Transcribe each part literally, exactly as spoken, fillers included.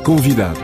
Convidado.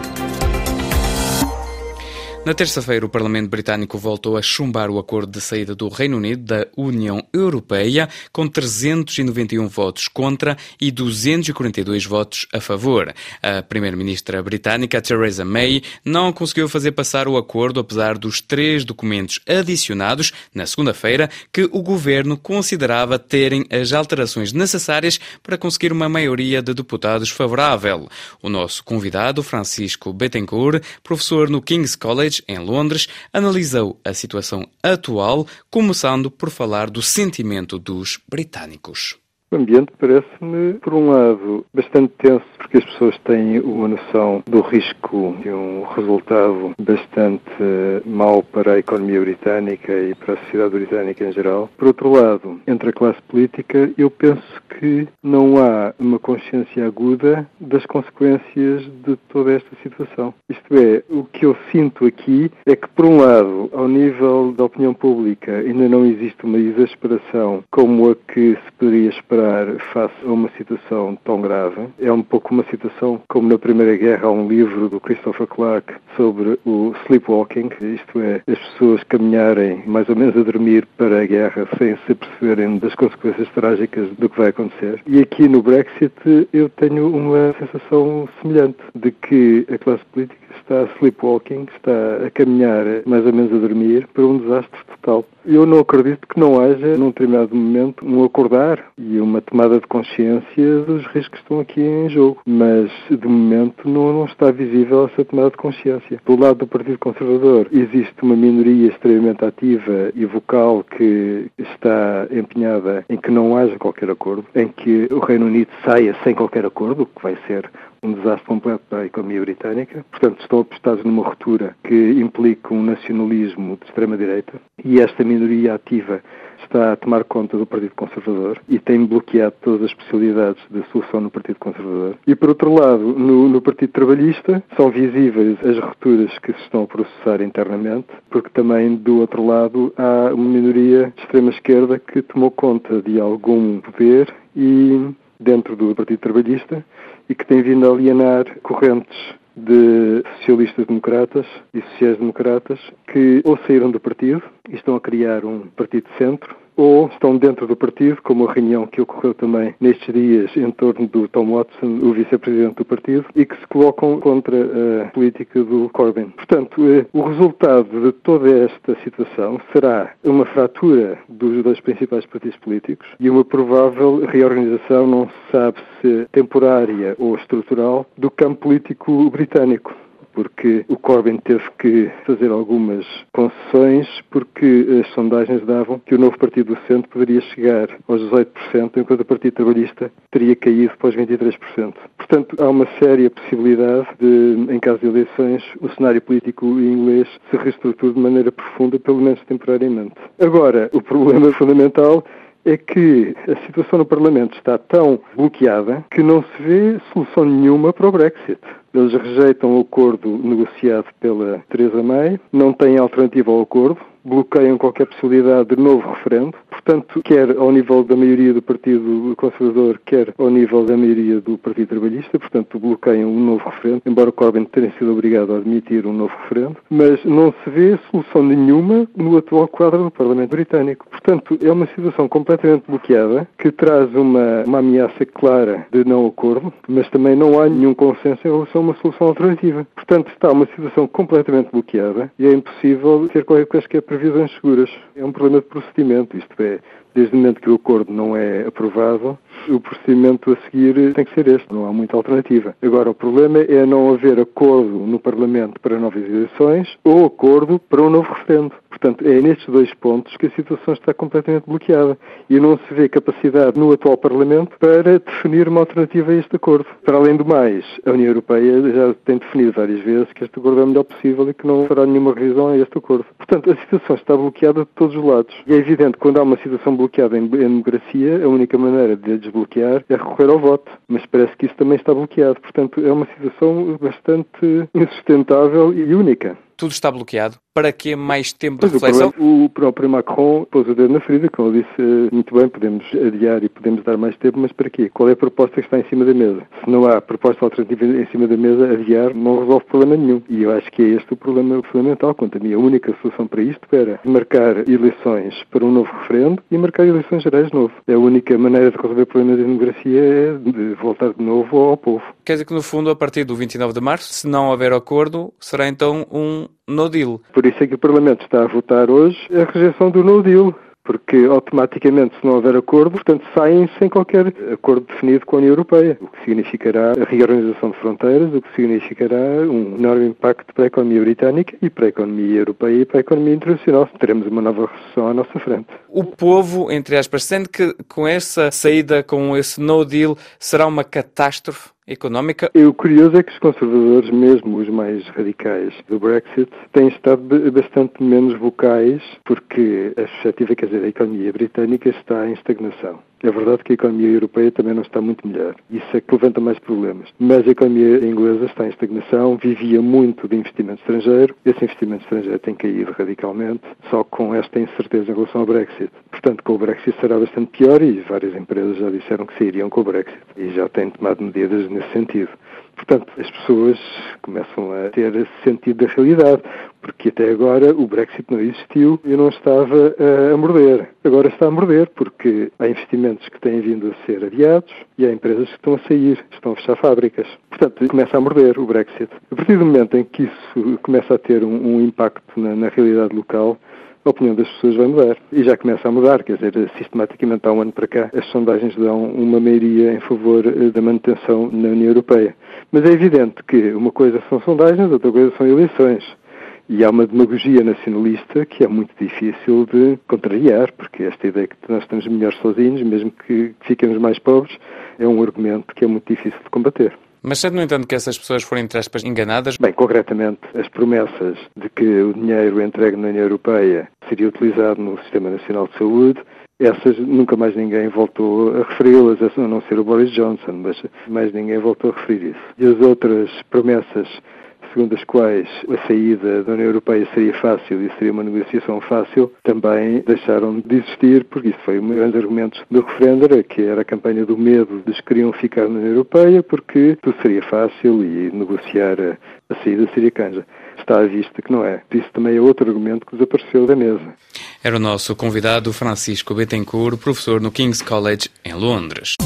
Na terça-feira, o Parlamento Britânico voltou a chumbar o acordo de saída do Reino Unido da União Europeia com trezentos e noventa e um votos contra e duzentos e quarenta e dois votos a favor. A primeira-ministra britânica, Theresa May, não conseguiu fazer passar o acordo, apesar dos três documentos adicionados na segunda-feira que o governo considerava terem as alterações necessárias para conseguir uma maioria de deputados favorável. O nosso convidado, Francisco Bettencourt, professor no King's College, em Londres, analisou a situação atual, começando por falar do sentimento dos britânicos. O ambiente parece-me, por um lado, bastante tenso, porque as pessoas têm uma noção do risco de um resultado bastante mau para a economia britânica e para a sociedade britânica em geral. Por outro lado, entre a classe política, eu penso que não há uma consciência aguda das consequências de toda esta situação. Isto é, o que eu sinto aqui é que, por um lado, ao nível da opinião pública, ainda não existe uma exasperação como a que se poderia esperar face a uma situação tão grave. É um pouco uma situação como na Primeira Guerra. Há um livro do Christopher Clark sobre o sleepwalking, isto é, as pessoas caminharem mais ou menos a dormir para a guerra sem se perceberem das consequências trágicas do que vai acontecer. E aqui no Brexit eu tenho uma sensação semelhante de que a classe política está sleepwalking, está a caminhar mais ou menos a dormir para um desastre total. Eu não acredito que não haja, num determinado momento, um acordar e uma tomada de consciência dos riscos que estão aqui em jogo. Mas, de momento, não, não está visível essa tomada de consciência. Do lado do Partido Conservador, existe uma minoria extremamente ativa e vocal que está empenhada em que não haja qualquer acordo, em que o Reino Unido saia sem qualquer acordo, o que vai ser um desastre completo para a economia britânica. Portanto, estão apostados numa ruptura que implica um nacionalismo de extrema-direita e esta minoria ativa está a tomar conta do Partido Conservador e tem bloqueado todas as possibilidades de solução no Partido Conservador. E, por outro lado, no, no Partido Trabalhista, são visíveis as rupturas que se estão a processar internamente, porque também, do outro lado, há uma minoria de extrema-esquerda que tomou conta de algum poder e dentro do Partido Trabalhista e que tem vindo a alienar correntes de socialistas-democratas e sociais-democratas que ou saíram do partido e estão a criar um partido de centro, ou estão dentro do partido, como a reunião que ocorreu também nestes dias em torno do Tom Watson, o vice-presidente do partido, e que se colocam contra a política do Corbyn. Portanto, o resultado de toda esta situação será uma fratura dos dois principais partidos políticos e uma provável reorganização, não se sabe se temporária ou estrutural, do campo político britânico, porque o Corbyn teve que fazer algumas concessões porque as sondagens davam que o novo Partido do Centro poderia chegar aos dezoito por cento, enquanto o Partido Trabalhista teria caído para os vinte e três por cento. Portanto, há uma séria possibilidade de, em caso de eleições, o cenário político inglês se reestruture de maneira profunda, pelo menos temporariamente. Agora, o problema fundamental é que a situação no Parlamento está tão bloqueada que não se vê solução nenhuma para o Brexit. Eles rejeitam o acordo negociado pela Theresa May, não têm alternativa ao acordo, bloqueiam qualquer possibilidade de novo referendo. Portanto, quer ao nível da maioria do Partido Conservador, quer ao nível da maioria do Partido Trabalhista, portanto, bloqueiam um novo referendo, embora o Corbyn tenha sido obrigado a admitir um novo referendo, mas não se vê solução nenhuma no atual quadro do Parlamento Britânico. Portanto, é uma situação completamente bloqueada, que traz uma, uma ameaça clara de não acordo, mas também não há nenhum consenso em relação a uma solução alternativa. Portanto, está uma situação completamente bloqueada e é impossível ter quaisquer previsões seguras. É um problema de procedimento, isto é, desde o momento que o acordo não é aprovado, o procedimento a seguir tem que ser este, não há muita alternativa. Agora, o problema é não haver acordo no Parlamento para novas eleições ou acordo para um novo referendo. Portanto, é nestes dois pontos que a situação está completamente bloqueada e não se vê capacidade no atual Parlamento para definir uma alternativa a este acordo. Para além do mais, a União Europeia já tem definido várias vezes que este acordo é o melhor possível e que não fará nenhuma revisão a este acordo. Portanto, a situação está bloqueada de todos os lados. E é evidente que quando há uma situação bloqueada em, em democracia, a única maneira de a desbloquear é recorrer ao voto. Mas parece que isso também está bloqueado. Portanto, é uma situação bastante insustentável e única. tudo está bloqueado? Para que mais tempo de Mas reflexão? O, problema, o próprio Macron pôs o dedo na ferida, como ele disse muito bem, podemos adiar e podemos dar mais tempo, mas para quê? Qual é a proposta que está em cima da mesa? Se não há proposta alternativa em cima da mesa, adiar não resolve problema nenhum. E eu acho que é este o problema fundamental. Quanto a mim, a única solução para isto era marcar eleições para um novo referendo e marcar eleições gerais de novo. É a única maneira de resolver problemas de democracia é de voltar de novo ao povo. Quer dizer que, no fundo, a partir do vinte e nove de março, se não houver acordo, será então um no deal. Por isso é que o Parlamento está a votar hoje a rejeição do no deal, porque automaticamente, se não houver acordo, portanto, saem sem qualquer acordo definido com a União Europeia, o que significará a reorganização de fronteiras, o que significará um enorme impacto para a economia britânica e para a economia europeia e para a economia internacional. Teremos uma nova recessão à nossa frente. O povo, entre aspas, sente que com essa saída, com esse no deal, será uma catástrofe económica? E o curioso é que os conservadores, mesmo os mais radicais do Brexit, têm estado bastante menos vocais, porque a perspectiva, quer dizer, a economia britânica está em estagnação. É verdade que a economia europeia também não está muito melhor. Isso é que levanta mais problemas. Mas a economia inglesa está em estagnação, vivia muito de investimento estrangeiro. Esse investimento estrangeiro tem caído radicalmente, só com esta incerteza em relação ao Brexit. Portanto, com o Brexit será bastante pior e várias empresas já disseram que sairiam com o Brexit e já têm tomado medidas nesse sentido. Portanto, as pessoas começam a ter sentido da realidade, porque até agora o Brexit não existiu e não estava a morder. Agora está a morder, porque há investimentos que têm vindo a ser adiados e há empresas que estão a sair, estão a fechar fábricas. Portanto, começa a morder o Brexit. A partir do momento em que isso começa a ter um, um impacto na, na realidade local, a opinião das pessoas vai mudar. E já começa a mudar, quer dizer, sistematicamente há um ano para cá, as sondagens dão uma maioria em favor da manutenção na União Europeia. Mas é evidente que uma coisa são sondagens, outra coisa são eleições. E há uma demagogia nacionalista que é muito difícil de contrariar, porque esta ideia que nós estamos melhores sozinhos, mesmo que fiquemos mais pobres, é um argumento que é muito difícil de combater. Mas sendo, no entanto, que essas pessoas forem, entre aspas, enganadas? Bem, concretamente, as promessas de que o dinheiro entregue na União Europeia seria utilizado no Sistema Nacional de Saúde, essas nunca mais ninguém voltou a referi-las, a não ser o Boris Johnson, mas mais ninguém voltou a referir isso. E as outras promessas, segundo as quais a saída da União Europeia seria fácil e seria uma negociação fácil, também deixaram de existir, porque isso foi um grande argumento do referendo, que era a campanha do medo dos que queriam ficar na União Europeia, porque tudo seria fácil e negociar a saída seria canja. Está à vista que não é. Isso também é outro argumento que desapareceu da mesa. Era o nosso convidado Francisco Bettencourt, professor no King's College, em Londres.